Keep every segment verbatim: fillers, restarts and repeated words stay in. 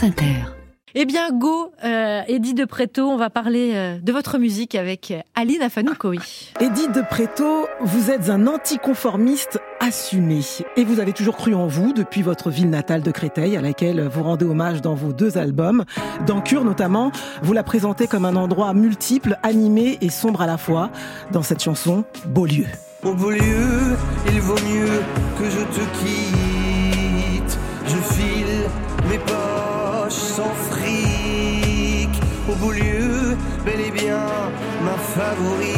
France Inter. Eh bien, go, euh, Eddy de Pretto, on va parler euh, de votre musique avec Aline Afanoukoui. Eddy de Pretto, vous êtes un anticonformiste assumé. Et vous avez toujours cru en vous depuis votre ville natale de Créteil, à laquelle vous rendez hommage dans vos deux albums. Dans Cure, notamment, vous la présentez comme un endroit multiple, animé et sombre à la fois. Dans cette chanson, Beaulieu. Au beau lieu, il vaut mieux que je te quitte. Je file mes poches sans fric. Au beau lieu, bel et bien ma favorite.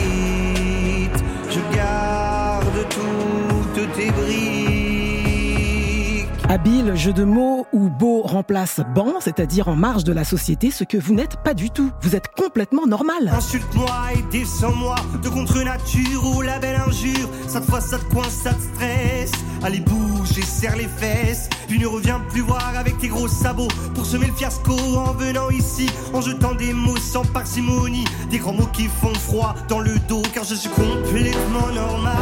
Je garde toutes tes briques. Habile jeu de mots où beau remplace ban, c'est-à-dire en marge de la société, ce que vous n'êtes pas du tout. Vous êtes complètement normal. Insulte-moi et descends-moi de contre-nature ou la belle injure. Cette fois ça te coince, ça te stresse. Allez bouge et serre les fesses. Puis ne reviens plus voir avec tes gros sabots pour semer le fiasco en venant ici, en jetant des mots sans parcimonie, des grands mots qui font froid dans le dos, car je suis complètement normal.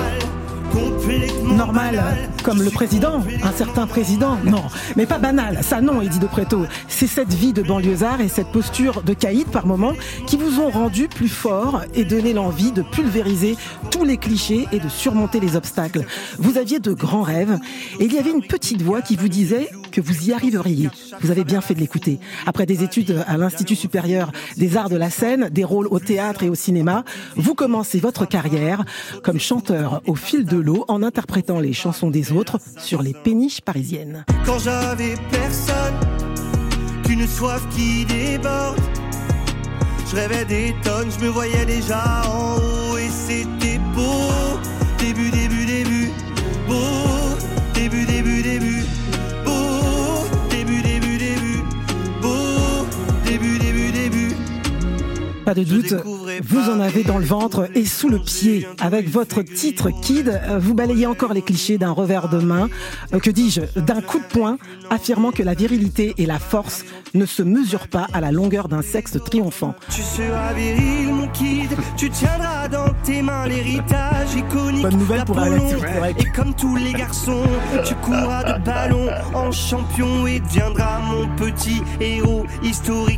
Normal, comme le président, un certain président. Non, mais pas banal, ça non, Eddy de Pretto. C'est cette vie de banlieusard et cette posture de caïd par moment qui vous ont rendu plus fort et donné l'envie de pulvériser tous les clichés et de surmonter les obstacles. Vous aviez de grands rêves et il y avait une petite voix qui vous disait que vous y arriveriez. Vous avez bien fait de l'écouter. Après des études à l'Institut supérieur des arts de la scène, des rôles au théâtre et au cinéma, vous commencez votre carrière comme chanteur au fil de l'eau en interprétant les chansons des autres sur les péniches parisiennes. Quand j'avais personne, qu'une soif qui déborde, je rêvais des tonnes, je me voyais déjà en haut et c'était beau. Début, début, début, beau. Début, début, début, beau. Début, début, début, beau. Début, début, début. Pas de doute, vous en avez dans le ventre et sous le pied. Avec votre titre Kid, vous balayez encore les clichés d'un revers de main, euh, que dis-je, d'un coup de poing, affirmant que la virilité et la force ne se mesurent pas à la longueur d'un sexe triomphant. Tu seras viril, mon kid, tu tiendras dans tes mains l'héritage iconique. Bonne nouvelle pour Alex, c'est vrai. Et comme tous les garçons, tu courras de ballon en champion et deviendras mon petit héros historique.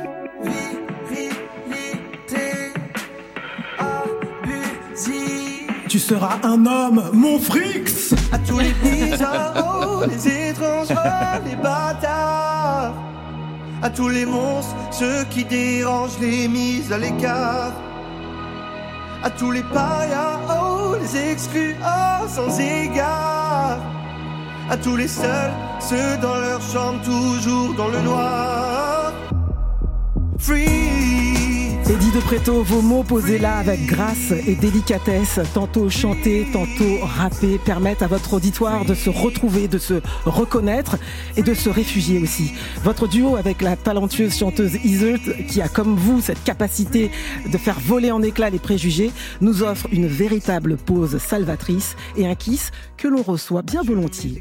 Tu seras un homme, mon frix. À tous les bizarres, les étranges, les bâtards. À tous les monstres, ceux qui dérangent les mises à l'écart. À tous les parias, oh, les exclus, oh, sans égard. À tous les seuls, ceux dans leur chambre, toujours dans le noir. Free. Eddy de Pretto, vos mots posés là avec grâce et délicatesse, tantôt chantés, tantôt rappés, permettent à votre auditoire de se retrouver, de se reconnaître et de se réfugier aussi. Votre duo avec la talentueuse chanteuse Iseult, qui a comme vous cette capacité de faire voler en éclats les préjugés, nous offre une véritable pause salvatrice et un kiss que l'on reçoit bien volontiers.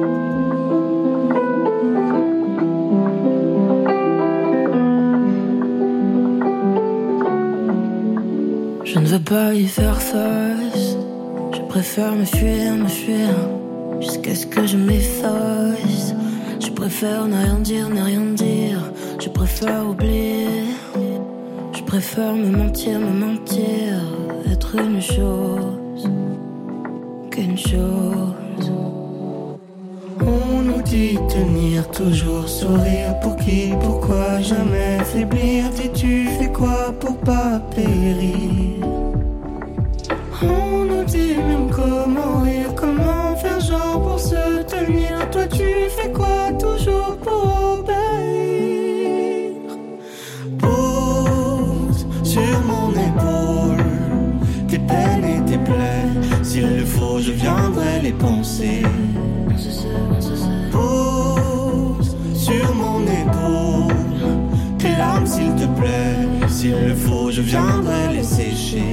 Je ne veux pas y faire face. Je préfère me fuir, me fuir, jusqu'à ce que je m'efface. Je préfère ne rien dire, ne rien dire. Je préfère oublier. Je préfère me mentir, me mentir. Être une chose qu'une chose. On nous dit tenir, toujours sourire. Pour qui, pourquoi jamais faiblir? Dis-tu fais quoi pour pas périr? On nous dit même comment rire, comment faire genre pour se tenir. Toi tu fais quoi toujours pour obéir? Pose sur mon épaule tes peines et tes plaies. S'il le faut je viendrai les penser. Pose sur mon épaule tes larmes s'il te plaît. S'il le faut je viendrai les sécher.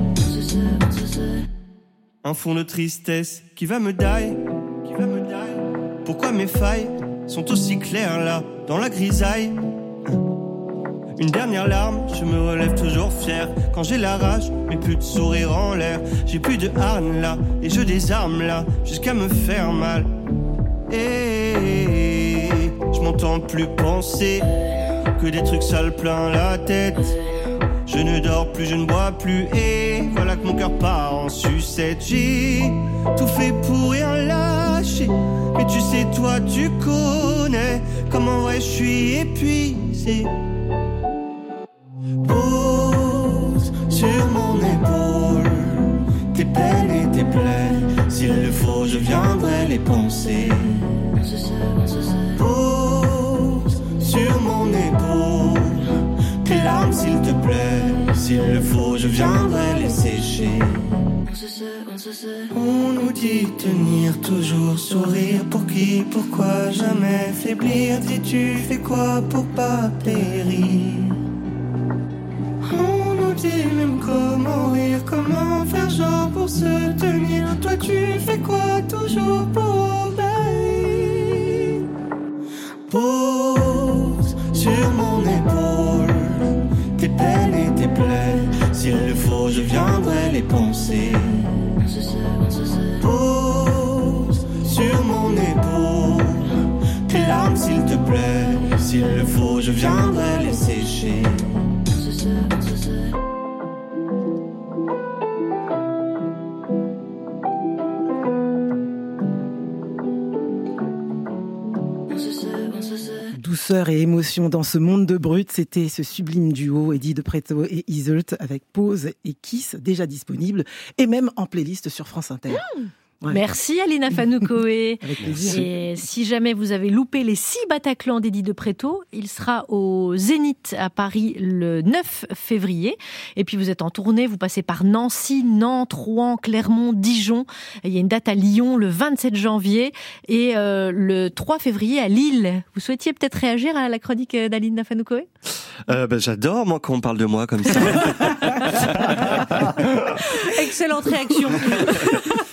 Un fond de tristesse qui va me die, qui va me die. Pourquoi mes failles sont aussi claires là, dans la grisaille? Une dernière larme, je me relève toujours fier. Quand j'ai la rage, mais plus de sourire en l'air. J'ai plus de harne là, et je désarme là, jusqu'à me faire mal. Et je m'entends plus penser que des trucs sales plein la tête. Je ne dors plus, je ne bois plus, et voilà que mon cœur part en sucette. J'ai tout fait pour rien lâcher, mais tu sais, toi, tu connais comment ouais, je suis épuisé. Pose sur mon épaule tes peines et tes plaies. S'il le faut, je viendrai les penser. Pose sur mon épaule tes larmes, s'il te plaît. S'il le faut, je viendrai les sécher. On nous dit tenir, toujours sourire. Pour qui, pourquoi, jamais faiblir. Dis-tu fais quoi pour pas périr? On nous dit même comment rire, comment faire genre pour se tenir. Toi tu fais quoi toujours pour obéir? Pose sur mon épaule tes peines et tes plaies. S'il le faut, je viendrai les penser. Pose sur mon épaule tes larmes, s'il te plaît. S'il le faut, je viendrai les sécher. Douceur et émotion dans ce monde de brut, c'était ce sublime duo Eddie de Pretto et Iseult avec Pause et Kiss, déjà disponible et même en playlist sur France Inter. Mmh. Ouais. Merci Alina Fanoukoé. Avec plaisir. Et si jamais vous avez loupé les six Bataclan d'Eddie de Pretto, il sera au Zénith à Paris le neuf février. Et puis vous êtes en tournée, vous passez par Nancy, Nantes, Rouen, Clermont, Dijon. Et il y a une date à Lyon le vingt-sept janvier et euh, le trois février à Lille. Vous souhaitiez peut-être réagir à la chronique d'Alina Fanoukoé ? euh, ben, J'adore moi quand on parle de moi comme ça. Excellente réaction.